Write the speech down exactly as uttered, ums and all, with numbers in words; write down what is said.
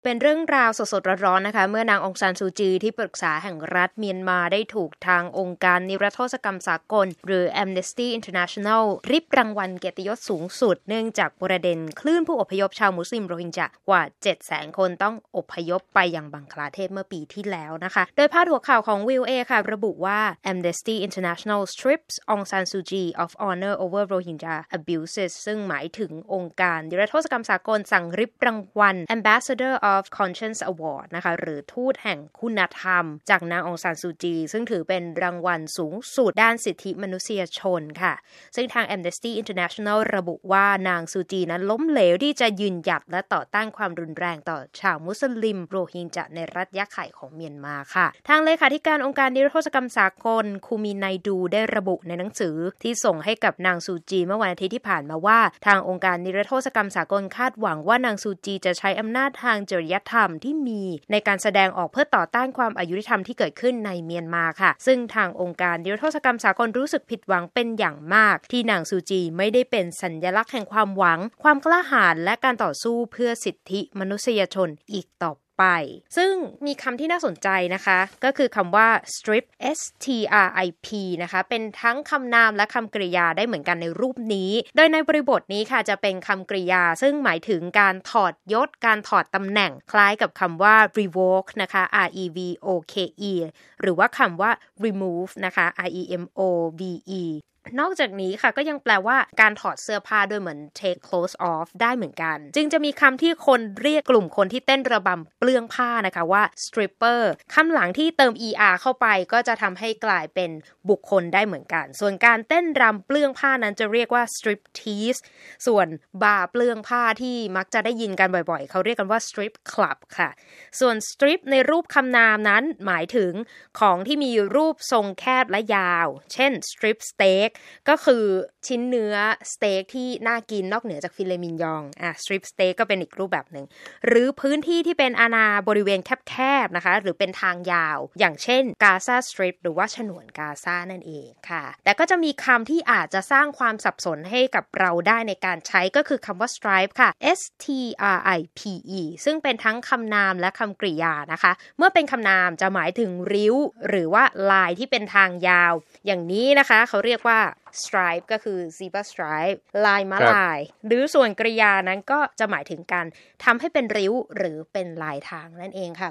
เป็นเรื่องราวสดๆร้อนๆนะคะเมื่อนางองซานซูจีที่ปรึกษาแห่งรัฐเมียนมาได้ถูกทางองค์การนิรโทษกรรมสากลหรือ Amnesty International ริบรางวัลเกียรติยศสูงสุดเนื่องจากประเด็นคลื่นผู้อพยพชาวมุสลิมโรฮิงญากว่า เจ็ดแสน คนต้องอพยพไปยังบังคลาเทศเมื่อปีที่แล้วนะคะโดยพาดหัวข่าวของ วี โอ เอ ค่ะระบุว่า Amnesty International strips Aung San Suu Kyi of honor over Rohingya abuses ซึ่งหมายถึงองค์การนิรโทษกรรมสากลสั่งริบรางวัล Ambassador of Conscience Award นะคะหรือทูตแห่งคุณธรรมจากนางองซานซูจีซึ่งถือเป็นรางวัลสูงสุดด้านสิทธิมนุษยชนค่ะซึ่งทาง Amnesty International ระบุว่านางซูจีนั้นล้มเหลวที่จะยืนหยัดและต่อต้านความรุนแรงต่อชาวมุสลิมโรฮิงญาในรัฐยะไข่ของเมียนมาค่ะทางเลขาธิการองค์การนิรโทษกรรมสากลคูมินไนดูได้ระบุในหนังสือที่ส่งให้กับนางซูจีเมื่อวันอาทิตย์ที่ผ่านมาว่าทางองค์การนิรโทษกรรมสากลคาดหวังว่านางซูจีจะใช้อำนาจทางจริยธรรมที่มีในการแสดงออกเพื่อต่อต้านความอายุติธรรมที่เกิดขึ้นในเมียนมาค่ะซึ่งทางองค์การนิรโทษกรรมสากลรู้สึกผิดหวังเป็นอย่างมากที่นางซูจีไม่ได้เป็นสัญลักษณ์แห่งความหวังความกล้าหาญและการต่อสู้เพื่อสิทธิมนุษยชนอีกต่อไปซึ่งมีคำที่น่าสนใจนะคะก็คือคำว่า strip s t r i p นะคะเป็นทั้งคำนามและคำกริยาได้เหมือนกันในรูปนี้โดยในบริบทนี้ค่ะจะเป็นคำกริยาซึ่งหมายถึงการถอดยศการถอดตำแหน่งคล้ายกับคำว่า revoke นะคะ r e v o k e หรือว่าคำว่า remove นะคะ r e m o v eนอกจากนี้ค่ะก็ยังแปลว่าการถอดเสื้อผ้าโดยเหมือน take clothes off ได้เหมือนกันจึงจะมีคำที่คนเรียกกลุ่มคนที่เต้นระบำเปลื้องผ้านะคะว่า stripper คำหลังที่เติม er เข้าไปก็จะทำให้กลายเป็นบุคคลได้เหมือนกันส่วนการเต้นรำเปลื้องผ้านั้นจะเรียกว่า striptease ส่วนบาร์เปลื้องผ้าที่มักจะได้ยินกันบ่อยๆเขาเรียกกันว่า strip club ค่ะส่วน strip ในรูปคำนามนั้นหมายถึงของที่มีรูปทรงแคบและยาวเช่น strip steakก็คือชิ้นเนื้อสเต็กที่น่ากินนอกเหนือจากฟิเลมินยองอ่ะสตริปสเต็กก็เป็นอีกรูปแบบหนึ่งหรือพื้นที่ที่เป็นอาณาบริเวณแคบๆนะคะหรือเป็นทางยาวอย่างเช่นกาซาสตริปหรือว่าฉนวนกาซานั่นเองค่ะแต่ก็จะมีคำที่อาจจะสร้างความสับสนให้กับเราได้ในการใช้ก็คือคำว่า stripe ค่ะ s t r i p e ซึ่งเป็นทั้งคำนามและคำกริยานะคะเมื่อเป็นคำนามจะหมายถึงริ้วหรือว่าลายที่เป็นทางยาวอย่างนี้นะคะเขาเรียกว่าstripe ก็คือ zebra stripe ลายม้าลายหรือส่วนกริยานั้นก็จะหมายถึงการทำให้เป็นริ้วหรือเป็นลายทางนั่นเองค่ะ